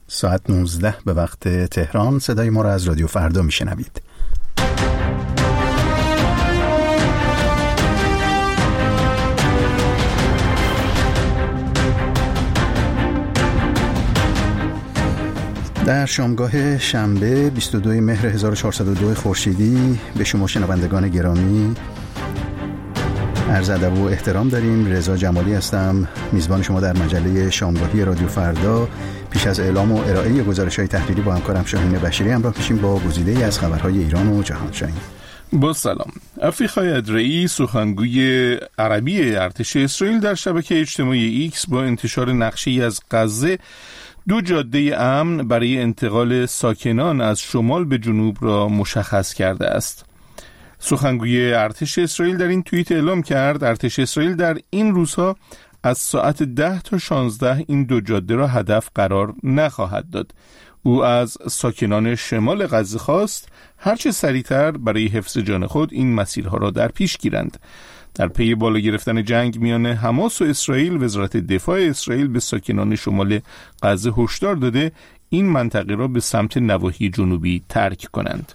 ساعت 19 به وقت تهران. صدای ما را از رادیو فردا میشنوید. در شامگاه شنبه 22 مهر 1402 خورشیدی به شما شنوندگان گرامی عرض ادب و احترام داریم. رضا جمالی هستم، میزبان شما در مجله شامگاهی رادیو فردا. پیش از اعلام و ارائه گزارش‌های تحریری با همکارم شاهین بشیری همراه میشیم با گزیده‌ای از خبرهای ایران و جهان. شاهین. با سلام. افریقای ادرعی، سخنگوی عربی ارتش اسرائیل، در شبکه اجتماعی ایکس با انتشار نقشه‌ای از غزه، 2 جاده امن برای انتقال ساکنان از شمال به جنوب را مشخص کرده است. سخنگوی ارتش اسرائیل در این توییت اعلام کرد ارتش اسرائیل در این روزها از ساعت 10 تا 16 این 2 جاده را هدف قرار نخواهد داد. او از ساکنان شمال غزه خواست هرچه سریعتر برای حفظ جان خود این مسیرها را در پیش گیرند. در پی بالا گرفتن جنگ میان حماس و اسرائیل، وزارت دفاع اسرائیل به ساکنان شمال غزه هشدار داده این منطقه را به سمت نواحی جنوبی ترک کنند.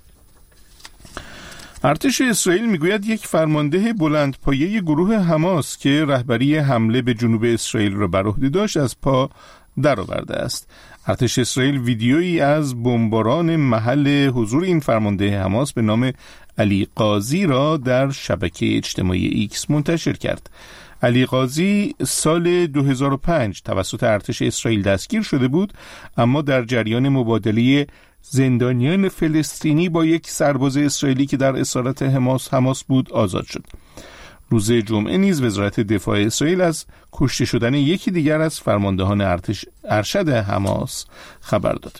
ارتش اسرائیل میگوید یک فرمانده بلندپایه گروه حماس که رهبری حمله به جنوب اسرائیل را بر عهده داشت از پا درآورده است. ارتش اسرائیل ویدیویی از بمباران محل حضور این فرمانده حماس به نام علی قاضی را در شبکه اجتماعی ایکس منتشر کرد. علی قاضی سال 2005 توسط ارتش اسرائیل دستگیر شده بود، اما در جریان مبادله زندانیان فلسطینی با یک سرباز اسرائیلی که در اسارت حماس بود آزاد شد. روز جمعه نیز وزارت دفاع اسرائیل از کشته شدن یکی دیگر از فرماندهان ارشد حماس خبر داد.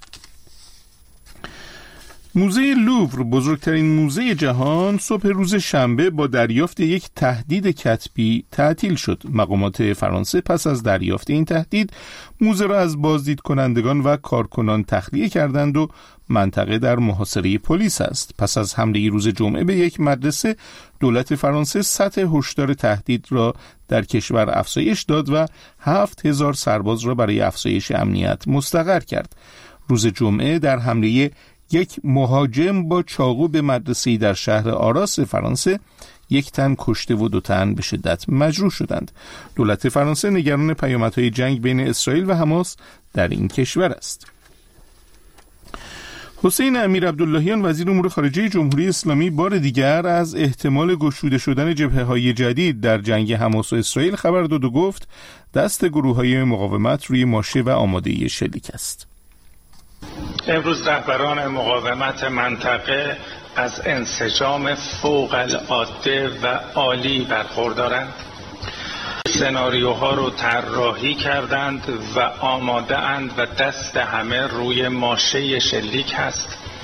موزه لوور، بزرگترین موزه جهان، صبح روز شنبه با دریافت یک تهدید کتبی تعطیل شد. مقامات فرانسه پس از دریافت این تهدید موزه را از بازدید کنندگان و کارکنان تخلیه کردند و منطقه در محاصره پلیس است. پس از حمله روز جمعه به یک مدرسه، دولت فرانسه سطح هشدار تهدید را در کشور افزایش داد و 7000 سرباز را برای افزایش امنیت مستقر کرد. روز جمعه در حمله یک مهاجم با چاقو به مدرسه‌ای در شهر آراس فرانسه، 1 تن کشته و 2 تن به شدت مجروح شدند. دولت فرانسه نگران پیامدهای جنگ بین اسرائیل و حماس در این کشور است. حسین امیر عبداللهیان، وزیر امور خارجه جمهوری اسلامی، بار دیگر از احتمال گشوده شدن جبهه‌های جدید در جنگ حماس و اسرائیل خبر داد و گفت دست گروه‌های مقاومت روی ماشه و آماده شلیک است. امروز رهبران مقاومت منطقه از انسجام فوق العاده و عالی برخوردارند. سناریوها رو طراحی کردند و آماده اند و دست همه روی ماشه شلیک هست.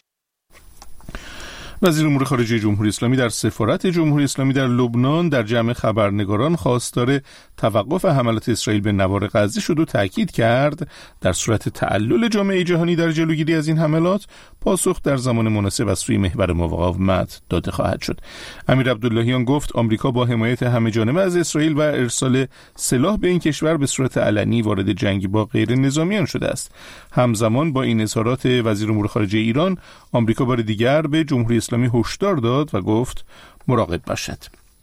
وزیر امور خارجه جمهوری اسلامی در سفارت جمهوری اسلامی در لبنان در جمع خبرنگاران خواستار توقف حملات اسرائیل به نوار غزه شد و تاکید کرد در صورت تعلل جامعه جهانی در جلوگیری از این حملات پاسخ در زمان مناسب از سوی محور مقاومت داده خواهد شد. امیر عبداللهیان گفت آمریکا با حمایت همه‌جانبه از اسرائیل و ارسال سلاح به این کشور به صورت علنی وارد جنگ با غیر نظامیان شده است. همزمان با این اظهارات وزیر امور خارجه ایران، آمریکا بار دیگر به جمهوری اسلامی هشدار داد و گفت مراقب باشد.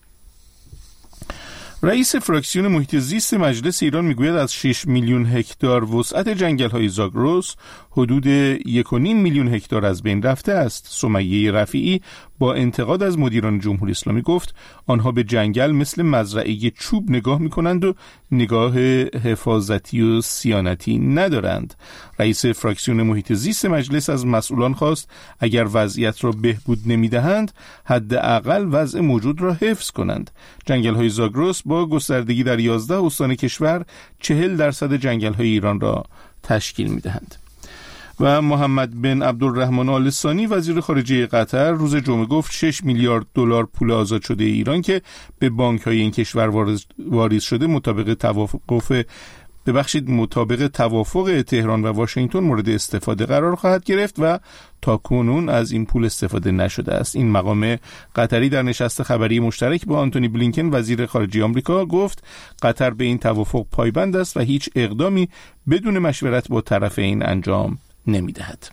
رئیس فراکسیون محیط زیست مجلس ایران میگوید از 6 میلیون هکتار وسعت جنگل‌های زاگرس حدود 1.5 میلیون هکتار از بین رفته است. سمیه رفیعی با انتقاد از مدیران جمهوری اسلامی گفت آنها به جنگل مثل مزرعه چوب نگاه می‌کنند و نگاه حفاظتی و صیانتی ندارند. رئیس فراکسیون محیط زیست مجلس از مسئولان خواست اگر وضعیت را بهبود نمی‌دهند حداقل وضع موجود را حفظ کنند. جنگل‌های زاگرس با گستردگی در 11 استان کشور 40% جنگل‌های ایران را تشکیل می‌دهند. و محمد بن عبدالرحمن آل ثانی وزیر خارجه قطر روز جمعه گفت 6 میلیارد دلار پول آزاد شده ایران که به بانک‌های این کشور واریز شده مطابق توافق ببخشید مطابق توافق تهران و واشنگتن مورد استفاده قرار خواهد گرفت و تاکنون از این پول استفاده نشده است. این مقام قطری در نشست خبری مشترک با آنتونی بلینکن وزیر خارجه آمریکا گفت قطر به این توافق پایبند است و هیچ اقدامی بدون مشورت با طرفین انجام نمی‌دهد.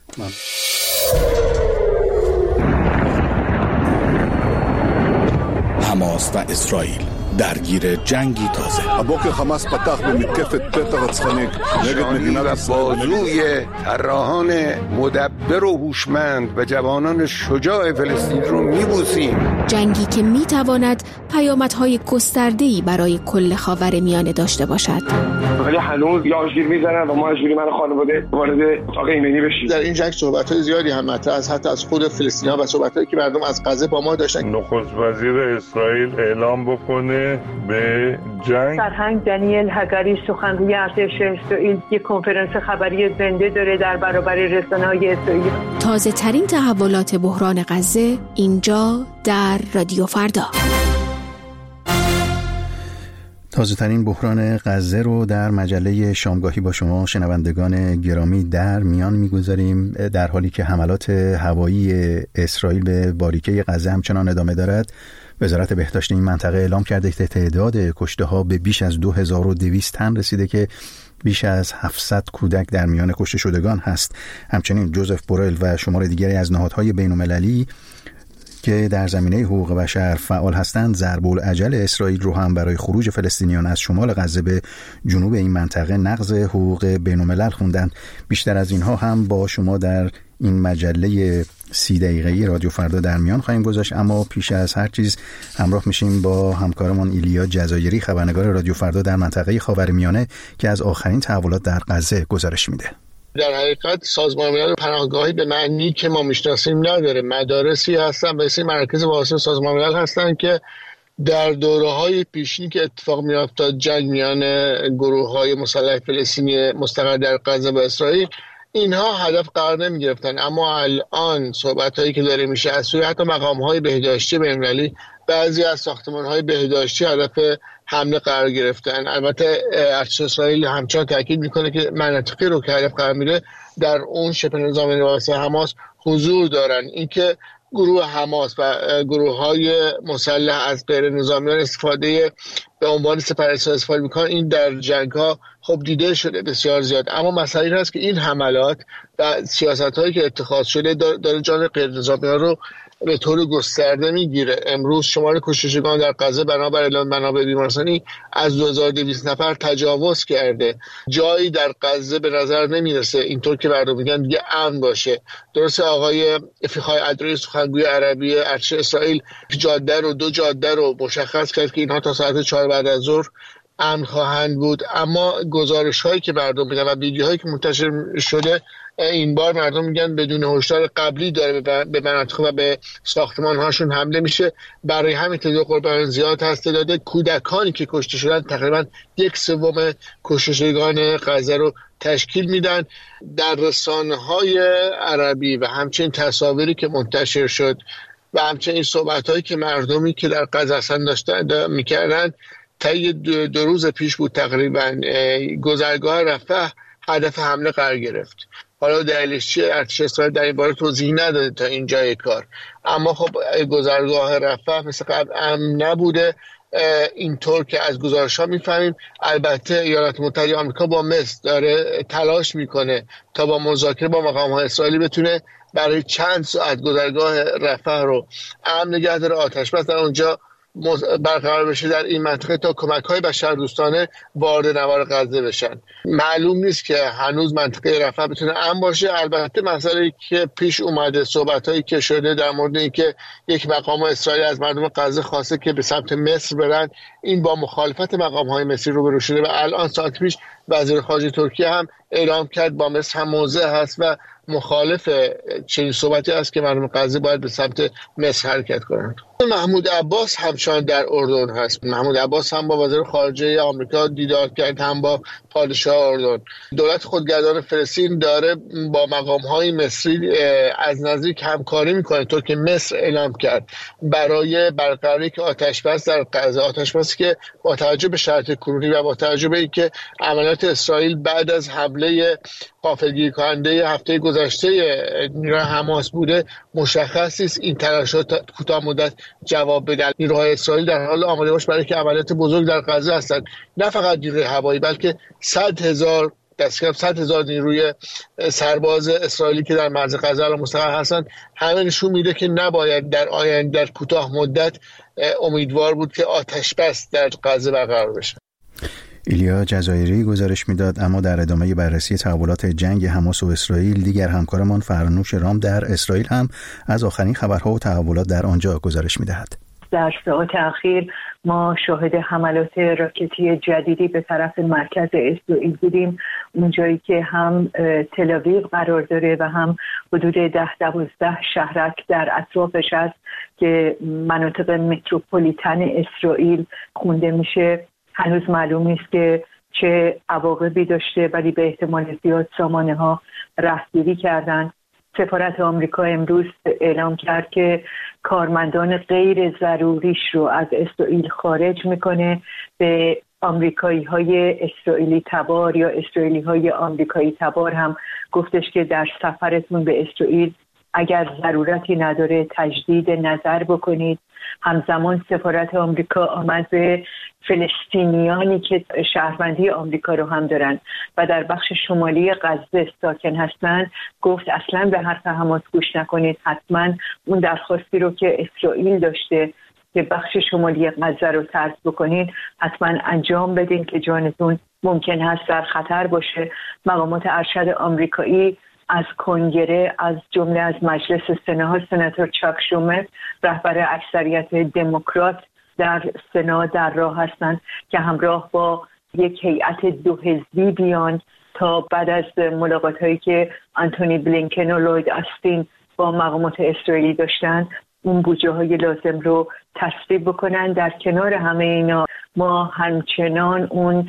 حماس و اسرائیل درگیر جنگی تازه. הבוקר חמאס פתח במתקפת פתע רצחנית נגד מדינת ישראל. بازوی طراحان مدبر و هوشمند و جوانان شجاع فلسطین رو میبوسیم. جنگی که میتواند پیامدهای گسترده‌ای برای کل خاورمیانه داشته باشد. ولی هنوز یاژگیر میزنن و ما اجبوری من خانواده وارد اتاق ایمنی بشیم. در این جنگ صحبت‌های زیادی هم مطرح است، حتی از خود فلسطینی‌ها و صحبت‌هایی که مردم از غزه با ما داشتن. نخست وزیر اسرائیل اعلام بکنه به جنگ. سرهنگ دانیل هگاری سخنگوی ارتش اسرائیل یک کنفرانس خبری زنده داره در برابر رسانه‌های اسرائیل. تازه ترین تحولات بحران غزه اینجا در رادیو فردا. تازه ترین بحران غزه رو در مجله شامگاهی با شما شنوندگان گرامی در میان میگذاریم، در حالی که حملات هوایی اسرائیل به باریکه غزه همچنان ادامه دارد. وزارت بهداشت این منطقه اعلام کرده که تعداد کشته ها به بیش از 2200 تن رسیده که بیش از 700 کودک در میان کشته شدگان هست. همچنین جوزف بورل و شمار دیگری از نهادهای بین‌المللی که در زمینه حقوق بشر فعال هستند ضرب الاجل اسرائیل رو هم برای خروج فلسطینیان از شمال غزه به جنوب این منطقه نقض حقوق بین‌الملل خوندن. بیشتر از اینها هم با شما در این مجله 30 دقیقه‌ای رادیو فردا در میان خواهیم گذاشت، اما پیش از هر چیز همراه میشیم با همکارمون ایلیا جزایری، خبرنگار رادیو فردا در منطقه خاورمیانه، که از آخرین تحولات در غزه گزارش میده. در حقیقت سازمان ملل پناهگاهی به معنی که ما میشناسیم نداره. مدارسی هستن و این مراکز واسه سازمان ملل هستن که در دوره‌های پیشینی که اتفاق میافتاد جنگ میان گروه‌های مسلح فلسطینی مستقر در غزه و اسرائیل، اینها هدف قرار نمی‌گرفتن. اما الان صحبت‌هایی که داره میشه از سوی حتی مقام‌های بهداشتی بین‌المللی، بعضی از ساختمان‌های بهداشتی هدف حمله قرار گرفتن. البته ارتش اسرائیل همچنان تاکید میکنه که مناطقی رو که هدف قرار میده در اون شبه نظامی واسه حماس حضور دارن. اینکه گروه حماس و گروه‌های مسلح از غیر نظامیان استفاده به عنوان سپرستان استفاده میکنن، این در جنگ‌ها خب دیده شده بسیار زیاد. اما مسئله این هست که این حملات و سیاست‌هایی که اتخاذ شده داره جان غیر نظامیان رو به طور گسترده میگیره. امروز شمار کشتشگان در غزه بنابر اعلام منابع بیمارستانی از 2200 نفر تجاوز کرده. جایی در غزه به نظر نمیرسه اینطور که مردم میگن دیگه امن باشه. درسته آقای افیخای ادری سخنگوی عربی ارتش اسرائیل دو جاده رو مشخص کرد که اینها تا ساعت 4 بعد از ظهر امن خواهند بود، اما گزارش هایی که مردم میدن و ویدیوهایی که منتشر شده این بار مردم میگن بدون هشدار قبلی داره به مناطق و به ساختمان هاشون حمله میشه. برای همین تعداد قربانیان زیاد هست. تعداد کودکانی که کشته شدن تقریبا 1/3 کشته شدگان غزه رو تشکیل میدن. در رسانه‌های عربی و همچنین تصاویری که منتشر شد و همچنین صحبت‌هایی که مردمی که در غزه هستن داشتن میکردن، طی 2 روز پیش بود تقریبا گذرگاه رفح هدف حمله قرار گرفت. حالا دلیلش چیه؟ ارتش اسرائیل در این باره توضیح نداده تا اینجای کار. اما خب گذرگاه رفح مثل قبل امن نبوده، اینطور که از گزارش‌ها می‌فهمیم. البته ایالات متحده آمریکا با مصر داره تلاش میکنه تا با مذاکره با مقام‌های اسرائیلی بتونه برای چند ساعت گذرگاه رفح رو امن نگه داره، آتش‌بس در اونجا برقرار بشه در این منطقه تا کمک‌های بشردوستانه وارد نوار غزه بشن. معلوم نیست که هنوز منطقه رفح بتونه امن باشه. البته مسئله‌ای که پیش اومده، صحبت‌هایی که شده در مورد اینکه یک مقام اسرائیل از مردم غزه خواسته که به سمت مصر برن، این با مخالفت مقام‌های مصری روبرو شده و الان ساعت پیش وزیر خارجه ترکیه هم اعلام کرد با مصر هم موضع هست و مخالف چنین صحبتی است که مردم غزه باید به سمت مصر حرکت کنند. محمود عباس همچنان در اردن هست. محمود عباس هم با وزیر خارجه آمریکا دیدار کرد، هم با پادشاه اردن. دولت خودگردان فلسطین داره با مقام‌های مصری از نزدیک همکاری میکنه، طور که مصر اعلام کرد برای برقراری که آتش‌بس در غزه، آتش‌بسی که با توجه به شرایط کنونی و با توجه به اینکه عملیات حملات اسرائیل بعد از حمله غافلگیر کننده هفته گذشته نیروهای حماس بوده مشخص است. این تلاشات کوتاه مدت جواب بده. نیروهای اسرائیل در حال آماده باش برای که عملیات بزرگ در غزه هستند، نه فقط نیروی هوایی بلکه 100,000 نیروی سرباز اسرائیلی که در مرز غزه الان مستقر هستند. همه نشون میده که نباید در آینده در کوتاه مدت امیدوار بود که آتش بس در غزه برقرار بشه. ایلیا جزایری گزارش میداد. اما در ادامه بررسی تحولات جنگ حماس و اسرائیل، دیگر همکارمان فرنوش رام در اسرائیل هم از آخرین خبرها و تحولات در آنجا گزارش میدهد. در ساعات اخیر ما شاهد حملات راکتی جدیدی به طرف مرکز اسرائیل بودیم، اونجایی که هم تل‌آویو قرار داره و هم حدود 10-12 شهرک در اطرافش هست که مناطق متروپولیتن اسرائیل خونده میشه. هنوز معلوم نیست که چه عواقبی داشته، ولی به احتمال زیاد سامانه ها رهگیری کردن. سفارت آمریکا امروز اعلام کرد که کارمندان غیر ضروریش رو از اسرائیل خارج میکنه. به آمریکایی های اسرائیلی تبار یا اسرائیلی های آمریکایی تبار هم گفتش که در سفرتون به اسرائیل اگر ضرورتی نداره تجدید نظر بکنید. همزمان سفارت آمریکا آمد به فلسطینیانی که شهروندی آمریکا رو هم دارن و در بخش شمالی غزه ساکن هستن گفت اصلا به حرف حماس گوش نکنید، حتما اون درخواستی رو که اسرائیل داشته که بخش شمالی غزه رو طرد بکنید حتما انجام بدین که جانتون ممکن هست در خطر باشه. مقامات ارشد آمریکایی از کنگره از جمله از مجلس سنا سناتور چاک شومر رهبر اکثریت دموکرات در سنا در راه هستند که همراه با یک هیئت 2 حزبی بیان تا بعد از ملاقات‌هایی که آنتونی بلینکن و لوید آستین با مقامات اسرائیلی داشتن اون بودجه‌های لازم رو تصویب بکنن. در کنار همه اینا ما همچنان اون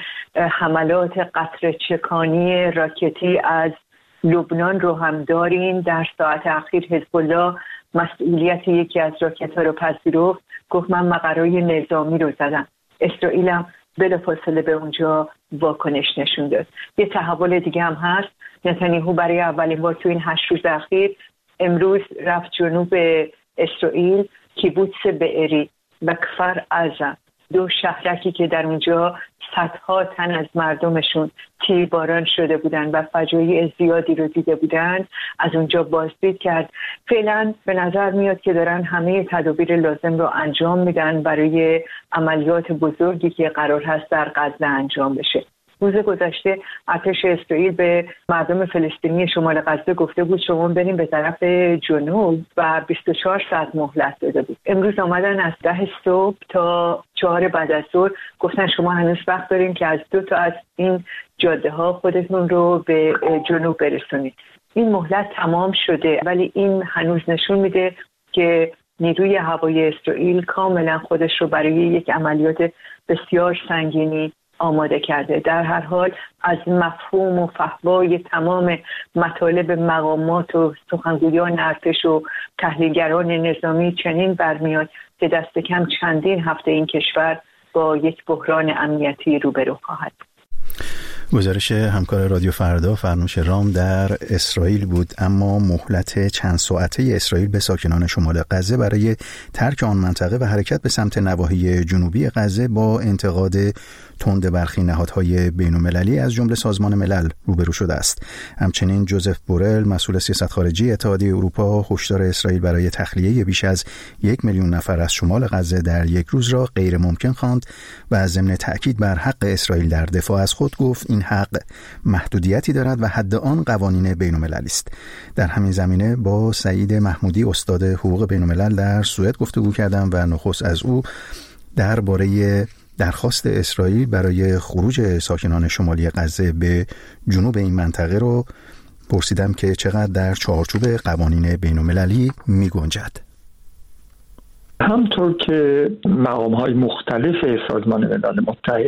حملات قطره چکانی راکتی از لبنان رو هم داریم. در ساعت اخیر حزب الله مسئولیت یکی از راکت‌ها رو پذیرفت، گفت من مقرای نظامی رو زدم. اسرائیل هم بلافاصله به اونجا واکنش نشون داد. یه تحول دیگه هم هست. نتانیاهو برای اولین بار تو این 8 روز اخیر امروز رفت جنوب اسرائیل، کیبوتس بئری و کفر عزه، 2 شهرکی که در اونجا صدها تن از مردمشون تیرباران شده بودن و فجایع زیادی رو دیده بودن، از اونجا بازدید کرد. فعلا به نظر میاد که دارن همه تدابیر لازم رو انجام میدن برای عملیات بزرگی که قرار هست در غزه انجام بشه. روز گذشته ارتش اسرائیل به مردم فلسطینی شمال غزه گفته بود شما بریم به طرف جنوب و 24 ساعت مهلت داده بود. امروز آمدن از 10 صبح تا 4 بعد از ظهر گفتن شما هنوز وقت دارین که از 2 تا از این جاده ها خودتون رو به جنوب برسونید. این مهلت تمام شده ولی این هنوز نشون میده که نیروی هوایی اسرائیل کاملا خودش رو برای یک عملیات بسیار سنگینی آماده کرده. در هر حال از مفهوم و فحوای تمام مطالب مقامات و سخنگویان ارتش و تحلیلگران نظامی چنین برمیاد که دست کم چندین هفته این کشور با یک بحران امنیتی روبرو خواهد. گزارش همکار رادیو فردا فرنوش رام در اسرائیل بود. اما مهلت چند ساعته اسرائیل به ساکنان شمال غزه برای ترک آن منطقه و حرکت به سمت نواحی جنوبی غزه با انتقاد تند برخی نهادهای بین‌المللی از جمله سازمان ملل روبرو شده است. همچنین جوزف بورل مسئول سیاست خارجی اتحادیه اروپا هشدار اسرائیل برای تخلیه بیش از 1 میلیون نفر از شمال غزه در یک روز را غیر ممکن خواند و ضمن تأکید بر حق اسرائیل در دفاع از خود گفت این حق محدودیتی دارد و حد آن قوانین بین‌المللی است. در همین زمینه با سعید محمودی استاد حقوق بین‌الملل در سوئد گفتگو کردم و نخست از او درباره درخواست اسرائیل برای خروج ساکنان شمالی غزه به جنوب این منطقه رو پرسیدم که چقدر در چارچوب قوانین بین‌المللی می‌گنجد. همطور که مقام‌های مختلف سازمان ملل متحد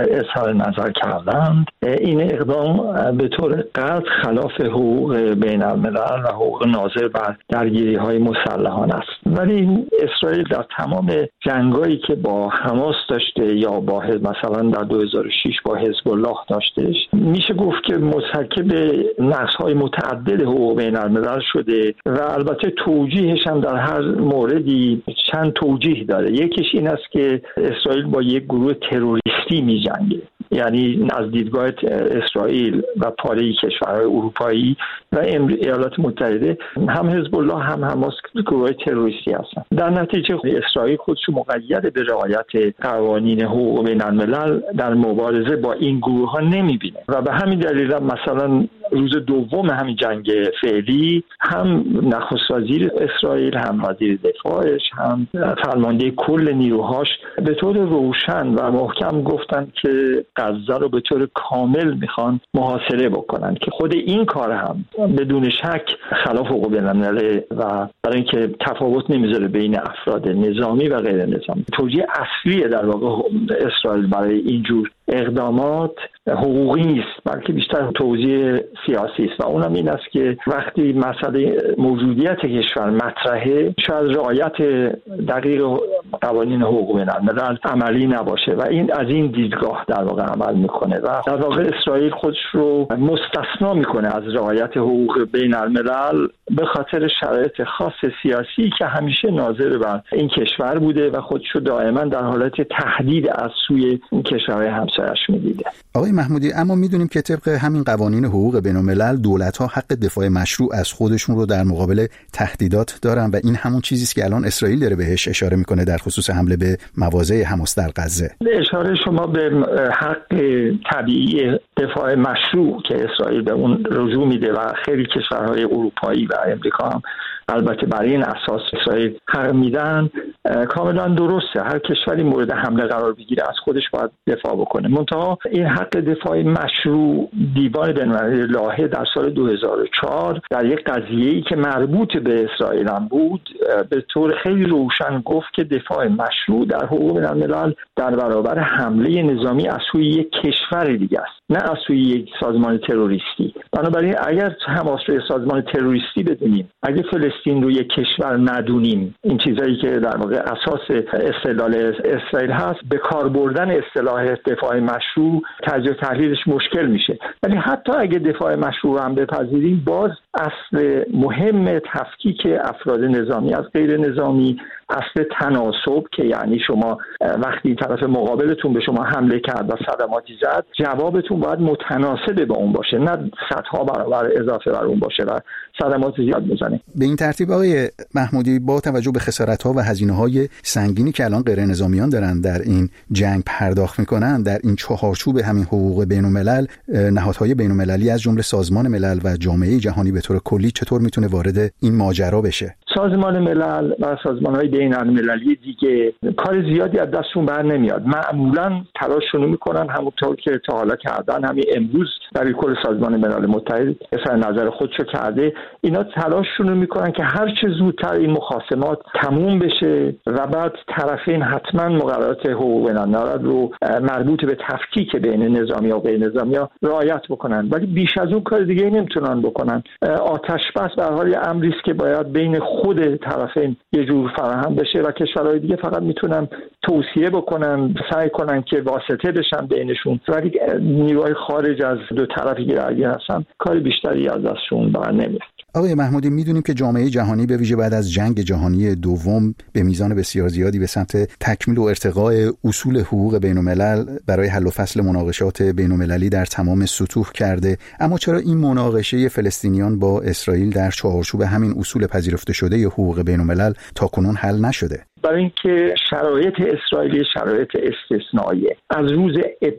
اظهار نظر کردند. این اقدام به طور قطع خلاف حقوق بین الملل و حقوق ناظر بر درگیری‌های مسلحانه است. ولی اسرائیل در تمام جنگایی که با حماس داشته یا با مثلا در 2006 با حزب الله داشتهش، میشه گفت که مرتکب نقض‌های متعدد حقوق بین الملل شده و البته توجیهش هم در هر موردی چند توجیه داره. یکیش این است که اسرائیل با یک گروه تروریستی می‌جنگه، یعنی از دیدگاه اسرائیل و پاره کشورهای اروپایی و ایالات متحده هم حزب الله هم حماس گروه تروریستی هستند. در نتیجه اسرائیل خودش مقید به رعایت قوانین حقوق بین الملل در مبارزه با این گروه ها نمیبینه و به همین دلیل مثلا روز دوم همین جنگ فعلی هم نخست وزیر اسرائیل، هم وزیر دفاعش، هم فرمانده کل نیروهاش به طور روشن و محکم گفتن که غزه رو به طور کامل میخوان محاصره بکنن که خود این کار هم بدون شک خلاف حقوق بین الملل و برای اینکه تفاوت نمیذاره بین افراد نظامی و غیر نظامی. توجیه اصلی در واقع اسرائیل برای اینجور اقدامات حقوقی نیست، بلکه بیشتر توجیه سیاسی است و اونم این است که وقتی مسئله موجودیت کشور مطرحه شاید رعایت دقیق قوانین حقوق بین الملل عملی نباشه و این از این دیدگاه در واقع عمل میکنه و در واقع اسرائیل خودش رو مستثنا میکنه از رعایت حقوق بین الملل به خاطر شرایط خاص سیاسی که همیشه ناظر بر این کشور بوده و خودش رو دائما در حالت تهدید از سوی کشورهای همسایه‌اش میدیده. آقای محمودی، اما میدونیم که طبق همین قوانین حقوق بین‌الملل دولت‌ها حق دفاع مشروع از خودشون رو در مقابل تهدیدات دارن و این همون چیزی است که الان اسرائیل داره بهش اشاره میکنه در خصوص حمله به مواضع حماس در غزه. اشاره شما به حق طبیعی دفاع مشروع که اسرائیل به اون رجوع میده و خیلی کشورهای اروپایی و امریکا هم البته برای این اساس اسرائیل حق میدن کاملا درسته. هر کشوری مورد حمله قرار بگیره از خودش باید دفاع بکنه. منتها این حق دفاع مشروع دیوان بین‌المللی لاهه در سال 2004 در یک قضیه‌ای که مربوط به اسرائیل هم بود به طور خیلی روشن گفت که دفاع مشروع در حقوق بین‌الملل در برابر حمله نظامی از سوی یک کشور دیگه است، نه از سوی یک سازمان تروریستی. بنابراین اگر حماس رو سازمان تروریستی بدونیم، اگه فلسطین رو یک کشور ندونیم، این چیزایی که در واقع اساس استدلال اسرائیل هست، به کار بردن اصطلاح دفاع مشروع تجزیه و تحلیلش مشکل میشه. ولی حتی اگه دفاع مشروع هم بپذیریم، باز اصل مهم تفکیک افراد نظامی از غیر نظامی، اصل تناسب که یعنی شما وقتی طرف مقابلتون به شما حمله کرد و صدماتی زد، جوابتون باید متناسب با اون باشه، نه صدها برابر اضافه بر اون باشه و صدمات زیاد بزنه. به این ترتیب آقای محمودی، با توجه به خسارت‌ها و هزینه‌های سنگینی که الان غیر نظامیان دارن در این جنگ پرداخت می‌کنن، در این چهارچوب همین حقوق بین‌الملل، نهادهای بین‌المللی از جمله سازمان ملل و جامعه جهانی به طور کلی چطور میتونه وارد این ماجرا بشه؟ سازمان ملل و سازمان‌های بین‌المللی دیگه کار زیادی از دستشون بر نمیاد. معمولاً تلاششون میکنن همونطور که تا حالا کردن، همین امروز برای کل سازمان ملل متحد اظهار نظر خودشو کرده، اینا تلاششون میکنن که هر چه زودتر این مخاصمات تموم بشه و بعد طرفین حتما مقررات حقوق بین‌الملل رو مربوط به تفکیک بین نظامی و غیر نظامی رعایت بکنن. ولی بیش از اون کار دیگه نمیتونن بکنن. آتش بس به هر حال امری است که باید بین خود طرفین یه جور فراهم بشه و کشورهای دیگه فقط میتونن توصیه بکنن، سعی کنن که واسطه بشن بینشون، ولی نیروهای خارج از دو طرفی که درگیر هستن کار بیشتری از دستشون بر نمیاد. آقای محمودی، میدونیم که جامعه جهانی به ویژه بعد از جنگ جهانی دوم به میزان بسیار زیادی به سمت تکمیل و ارتقاء اصول حقوق بین‌الملل برای حل و فصل مناقشات بین‌المللی در تمام سطوح کرده. اما چرا این مناقشه فلسطینیان با اسرائیل در چارچوب همین اصول پذیرفته شده حقوق بین‌الملل تاکنون حل نشده؟ برای اینکه شرایط اسرائیلی شرایط استثنائیه. از روز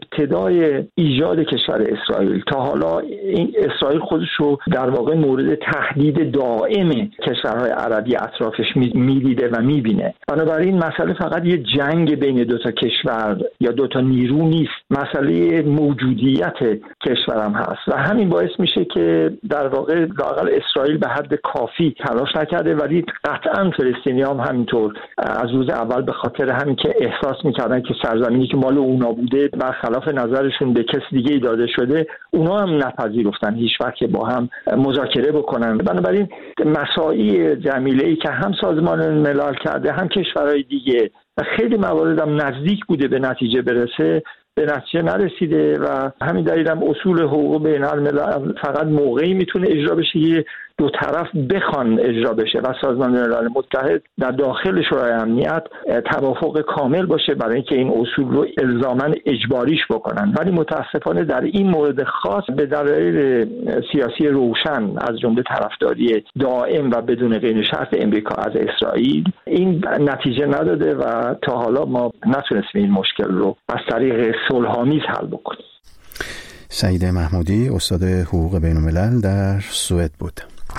ابتدای ایجاد کشور اسرائیل تا حالا این اسرائیل خودش رو در واقع مورد تهدید دائم کشورهای عربی اطرافش میدیده و میبینه. بنابراین مسئله فقط یه جنگ بین دو تا کشور یا دو تا نیرو نیست، مسئله موجودیت کشورم هست و همین باعث میشه که در واقع لااقل اسرائیل به حد کافی تلاش نکرده، ولی قطعا فلسطینیان هم همینطور از روز اول به خاطر همین که احساس میکردن که سرزمینی که مال اونا بوده برخلاف نظرشون به کسی دیگه ای داده شده، اونا هم نپذیرفتن هیچ وقت با هم مذاکره بکنن. بنابراین مساعی جمیله‌ای که هم سازمان ملل کرده هم کشورهای دیگه و خیلی موارد هم نزدیک بوده به نتیجه برسه، به نتیجه نرسیده و همین دلیل هم اصول حقوق بین الملل فقط موقعی میتونه اجرا بشه که دو طرف بخوان اجرا بشه و سازمان ملل متحد در داخل شورای امنیت توافق کامل باشه برای اینکه این اصول رو الزاما اجباریش بکنن. ولی متاسفانه در این مورد خاص به دلایل سیاسی روشن از جمله طرفداری دائم و بدون قید شرط امریکا از اسرائیل این نتیجه نداده و تا حالا ما نتونستیم این مشکل رو از طریق صلح‌آمیز حل بکنیم. سعید محمودی استاد حقوق بین الملل در سوئد بود.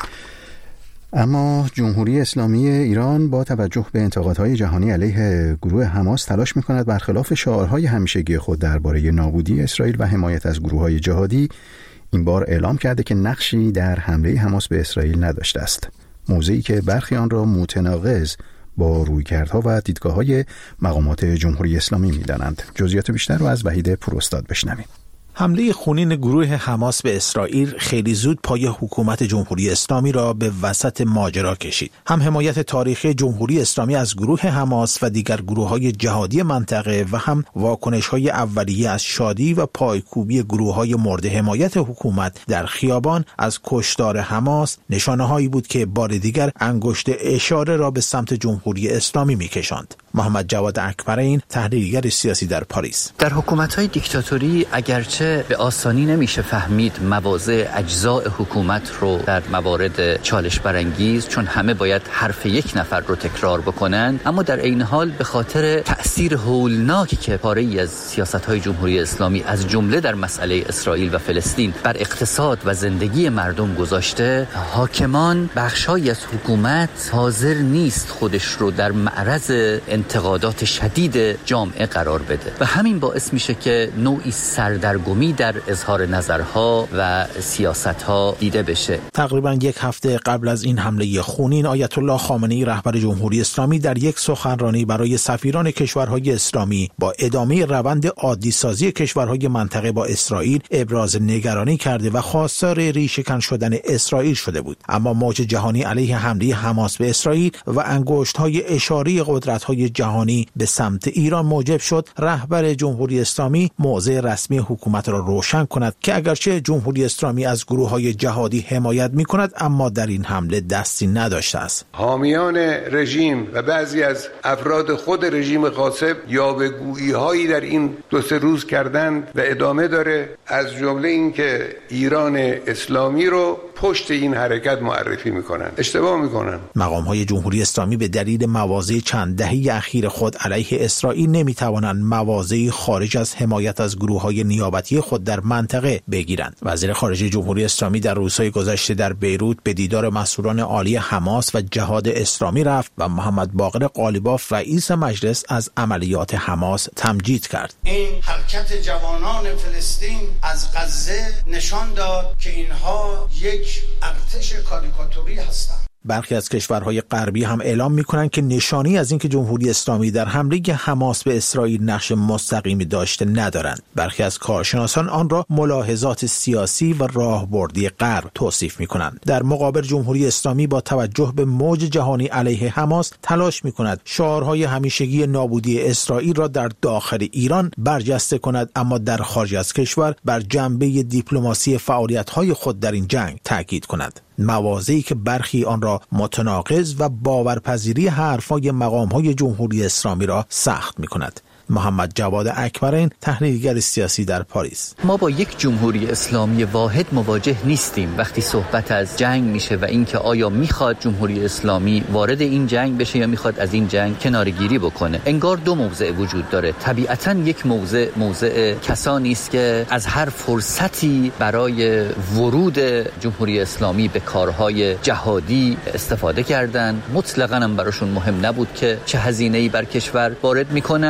اما جمهوری اسلامی ایران با توجه به انتقادهای جهانی علیه گروه حماس تلاش می‌کند برخلاف شعارهای همیشگی خود درباره نابودی اسرائیل و حمایت از گروه‌های جهادی این بار اعلام کرده که نقشی در حمله حماس به اسرائیل نداشته است، موضعی که برخی آن را متناقض با رویکردها و دیدگاه‌های مقامات جمهوری اسلامی می‌دانند. جزئیات بیشتر رو از وحید پوراستاد بشنویم. حمله خونین گروه حماس به اسرائیل خیلی زود پای حکومت جمهوری اسلامی را به وسط ماجرا کشید. هم حمایت تاریخی جمهوری اسلامی از گروه حماس و دیگر گروه‌های جهادی منطقه و هم واکنش‌های اولیه از شادی و پایکوبی گروه‌های مورد حمایت حکومت در خیابان از کشتار حماس نشانه‌هایی بود که بار دیگر انگشت اشاره را به سمت جمهوری اسلامی می‌کشاند. محمد جواد اکبرین، تحلیلگر سیاسی در پاریس: در حکومت‌های دیکتاتوری اگرچه به آسانی نمیشه فهمید مواضع اجزاء حکومت رو در موارد چالش برانگیز، چون همه باید حرف یک نفر رو تکرار بکنن، اما در این حال به خاطر تأثیر هولناکی که پاره‌ای از سیاست‌های جمهوری اسلامی از جمله در مسئله اسرائیل و فلسطین بر اقتصاد و زندگی مردم گذاشته، حاکمان بخشایی از حکومت حاضر نیست خودش رو در معرض انتقادات شدید جامعه قرار بده و همین باعث میشه که نوعی سردرگمی در اظهار نظرها و سیاستها دیده بشه. تقریبا یک هفته قبل از این حمله خونین، آیت الله خامنه‌ای رهبر جمهوری اسلامی در یک سخنرانی برای سفیران کشورهای اسلامی با ادامه روند عادی سازی کشورهای منطقه با اسرائیل ابراز نگرانی کرده و خواستار ریشه‌کن شدن اسرائیل شده بود. اما موج جهانی علیه حمله حماس به اسرائیل و انگشت‌های اشاری قدرت‌های جهانی به سمت ایران موجب شد رهبر جمهوری اسلامی موضع رسمی حکومت را روشن کند که اگرچه جمهوری اسلامی از گروه‌های جهادی حمایت می‌کند اما در این حمله دستی نداشته است. حامیان رژیم و بعضی از افراد خود رژیم غاصب یاوه‌گویی‌هایی در این 2-3 روز کردند و ادامه داره، از جمله این که ایران اسلامی رو پشت این حرکت معرفی می‌کنن. اشتباه می‌کنن. مقام‌های جمهوری اسلامی به دلیل مواضع چند دهه اخیر خود علیه اسرائیل نمی‌توانند مواضعی خارج از حمایت از گروه‌های نیابتی خود در منطقه بگیرند. وزیر خارجه جمهوری اسلامی در روزهای گذشته در بیروت به دیدار مسئولان عالی حماس و جهاد اسلامی رفت و محمد باقر قالیباف رئیس مجلس از عملیات حماس تمجید کرد. این حرکت جوانان فلسطین از غزه نشان داد که اینها یک ارتش کاریکاتوری هستند. برخی از کشورهای غربی هم اعلام می‌کنند که نشانی از اینکه جمهوری اسلامی در حمله حماس به اسرائیل نقش مستقیمی داشته ندارند. برخی از کارشناسان آن را ملاحظات سیاسی و راهبردی غرب توصیف می‌کنند. در مقابل جمهوری اسلامی با توجه به موج جهانی علیه حماس تلاش می‌کند شعارهای همیشگی نابودی اسرائیل را در داخل ایران برجسته کند، اما در خارج از کشور بر جنبه دیپلماسی فعالیت‌های خود در این جنگ تاکید کند. مواضعی که برخی آن را متناقض و باورپذیری حرفای مقام‌های جمهوری اسلامی را سخت می‌کند. محمد جواد اکبرین، تحلیلگر سیاسی در پاریس: ما با یک جمهوری اسلامی واحد مواجه نیستیم وقتی صحبت از جنگ میشه و اینکه آیا میخواد جمهوری اسلامی وارد این جنگ بشه یا میخواد از این جنگ کناره‌گیری بکنه. انگار دو موضع وجود داره. طبیعتاً یک موضع کسانی است که از هر فرصتی برای ورود جمهوری اسلامی به کارهای جهادی استفاده کردن. مطلقاً هم براشون مهم نبود که چه هزینه‌ای بر کشور وارد میکنن، اما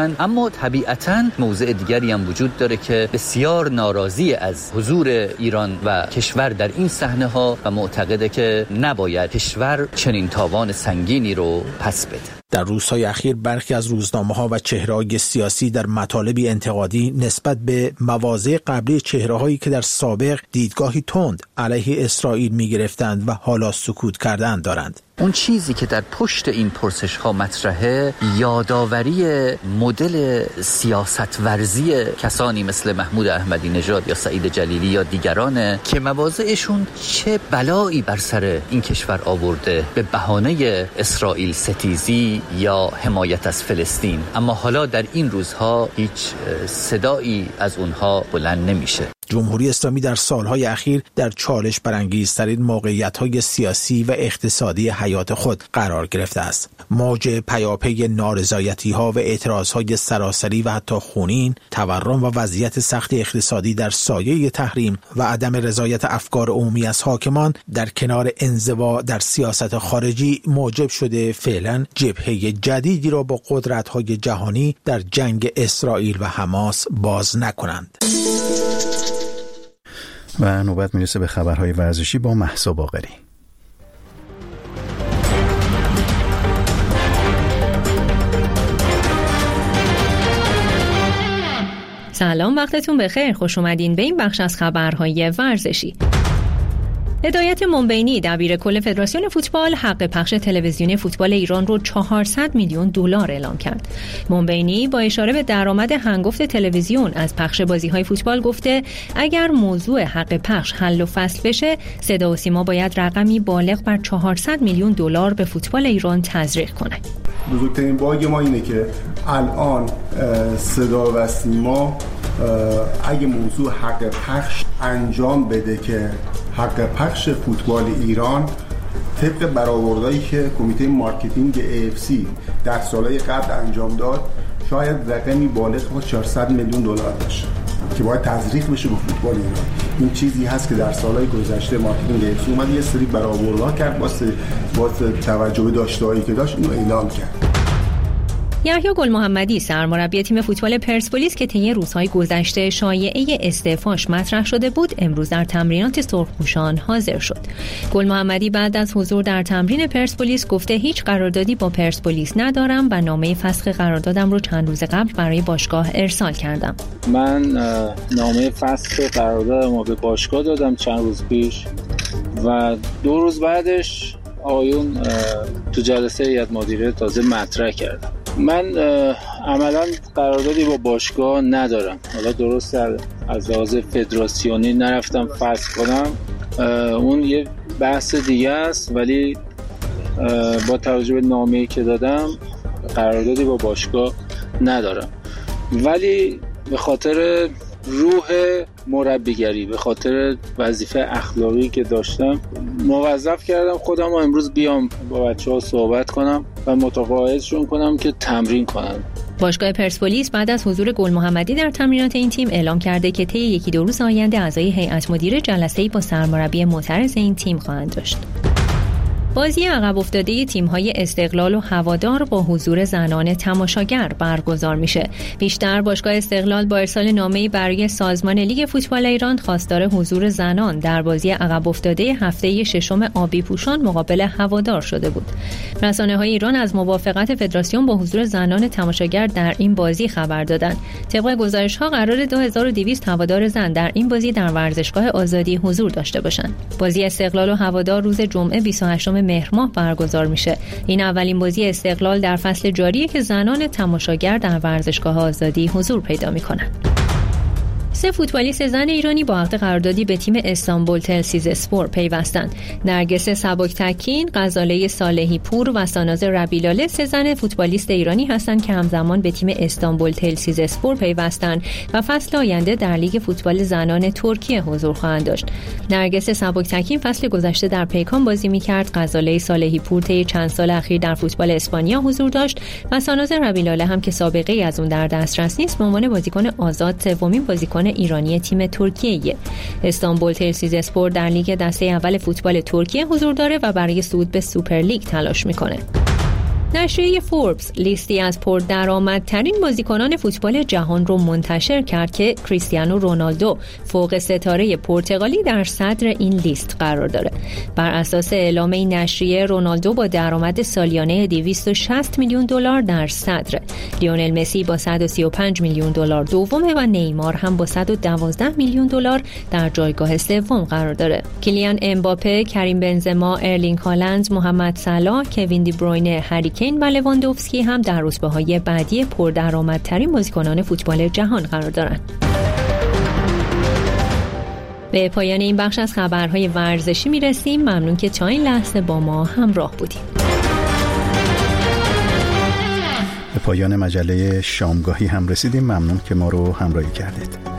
اما طبیعتاً موضع دیگری هم وجود داره که بسیار ناراضی از حضور ایران و کشور در این صحنه‌ها و معتقده که نباید کشور چنین تاوان سنگینی رو پس بده. در روزهای اخیر برخی از روزنامه‌ها و چهره‌های سیاسی در مطالبی انتقادی نسبت به مواضع قبلی چهره‌هایی که در سابق دیدگاهی تند علیه اسرائیل می‌گرفتند و حالا سکوت کردند دارند. اون چیزی که در پشت این پرسش ها مطرحه یادآوری مدل سیاست ورزی کسانی مثل محمود احمدی نژاد یا سعید جلیلی یا دیگرانه که مواضعشون چه بلایی بر سر این کشور آورده به بهانه اسرائیل ستیزی یا حمایت از فلسطین، اما حالا در این روزها هیچ صدایی از اونها بلند نمیشه. جمهوری اسلامی در سالهای اخیر در چالش برانگیزترین موقعیت‌های سیاسی و اقتصادی حیات خود قرار گرفته است. موج پیاپی نارضایتی‌ها و اعتراضهای سراسری و حتی خونین، تورم و وضعیت سخت اقتصادی در سایه تحریم و عدم رضایت افکار عمومی از حاکمان در کنار انزوا در سیاست خارجی موجب شده فعلا جبهه جدیدی را با قدرت‌های جهانی در جنگ اسرائیل و حماس باز نکنند. و نوبت میرسه به خبرهای ورزشی با مهسا باقری. سلام، وقتتون بخیر. خوش اومدین به این بخش از خبرهای ورزشی. هدایت منبینی دبیر کل فدراسیون فوتبال حق پخش تلویزیونی فوتبال ایران رو 400 میلیون دلار اعلام کرد. منبینی با اشاره به درآمد هنگفت تلویزیون از پخش بازی‌های فوتبال گفته اگر موضوع حق پخش حل و فصل بشه، صدا و سیما باید رقمی بالغ بر 400 میلیون دلار به فوتبال ایران تزریق کنه. بزرگترین باگ ما اینه که الان صدا و سیما اگه موضوع حق پخش انجام بده که حق پخش فوتبال ایران طبق برآوردهایی که کمیته مارکتینگ AFC در سالهای قبل انجام داد شاید رقمی بالغ با 400 میلیون دلار باشه که باید تزریق بشه به فوتبال ایران. این چیزی هست که در سالهای گذشته مارکتینگ AFC اومد یه سری برآوردها کرد با توجه به داشته‌هایی که داشت اینو اعلام کرد. یحیی گل محمدی سرمربی تیم فوتبال پرسپولیس که طی روزهای گذشته شایعه استعفاش مطرح شده بود، امروز در تمرینات سرخپوشان حاضر شد. گل محمدی بعد از حضور در تمرین پرسپولیس گفته هیچ قراردادی با پرسپولیس ندارم و نامه فسخ قراردادم رو چند روز قبل برای باشگاه ارسال کردم. من نامه فسخ قراردادم رو به باشگاه دادم چند روز پیش و 2 روز بعدش آقایون تو جلسه هیئت مدیره تازه مطرح کردم. من عملا قراردادی با باشگاه ندارم. حالا درست از لحاظ فدراسیونی نرفتم فسخ کنم، اون یه بحث دیگه است، ولی با توجه به نامه‌ای که دادم قراردادی با باشگاه ندارم. ولی به خاطر روح مربیگری، به خاطر وظیفه اخلاقی که داشتم موظف کردم خودم رو امروز بیام با بچه‌ها صحبت کنم و متقاعدشون کنم که تمرین کنن. باشگاه پرسپولیس بعد از حضور گل محمدی در تمرینات این تیم اعلام کرده که طی 1-2 روز آینده اعضای هیئت مدیره جلسه‌ای با سرمربی معترض این تیم خواهند داشت. بازی عقب افتاده تیم‌های استقلال و هوادار با حضور زنان تماشاگر برگزار میشه. بیشتر باشگاه استقلال با ارسال نامه‌ای برای سازمان لیگ فوتبال ایران خواستار حضور زنان در بازی عقب افتاده هفته ششم آبی پوشان مقابل هوادار شده بود. رسانه‌های ایران از موافقت فدراسیون با حضور زنان تماشاگر در این بازی خبر دادند. طبق گزارش‌ها قرار 2200 هوادار زن در این بازی در ورزشگاه آزادی حضور داشته باشند. بازی استقلال و هوادار روز جمعه 28 مهر ماه برگزار میشه. این اولین بازی استقلال در فصل جاریه که زنان تماشاگر در ورزشگاه آزادی حضور پیدا میکنن. 3 فوتبالیست زن ایرانی با عقد قراردادی به تیم استانبول تلسیز اسپور پیوستند. نرگس سبکتکین، غزاله صالحی پور و ساناز ربیلاله 3 زن فوتبالیست ایرانی هستند که همزمان به تیم استانبول تلسیز اسپور پیوستند و فصل آینده در لیگ فوتبال زنان ترکیه حضور خواهند داشت. نرگس سبکتکین فصل گذشته در پیکان بازی می‌کرد، غزاله صالحی پور طی چند سال اخیر در فوتبال اسپانیا حضور داشت و ساناز ربیلاله هم که سابقه‌ای از اون در دسترس نیست به عنوان بازیکن آزاد سومین بازیکن ایرانی تیم ترکیه. استانبول تلسیز اسپور در لیگ دسته اول فوتبال ترکیه حضور داره و برای صعود به سوپر لیگ تلاش میکنه. نشریه فوربس لیستی از پردرآمدترین بازیکنان فوتبال جهان رو منتشر کرد که کریستیانو رونالدو فوق ستاره پرتغالی در صدر این لیست قرار داره. بر اساس اعلام این نشریه، رونالدو با درآمد سالیانه 260 میلیون دلار در صدر، لیونل مسی با 135 میلیون دلار دومه و نیمار هم با 112 میلیون دلار در جایگاه سوم قرار داره. کیلیان امباپه، کریم بنزما، ارلینگ هالند، محمد صلاح، کوین دی بروینه، هری کین و لواندوفسکی هم در رتبه‌های بعدی پردرآمدترین بازیکنان فوتبال جهان قرار دارند. به پایان این بخش از خبرهای ورزشی میرسیم. ممنون که تا این لحظه با ما همراه بودیم. به پایان مجله شامگاهی هم رسیدیم. ممنون که ما رو همراهی کردید.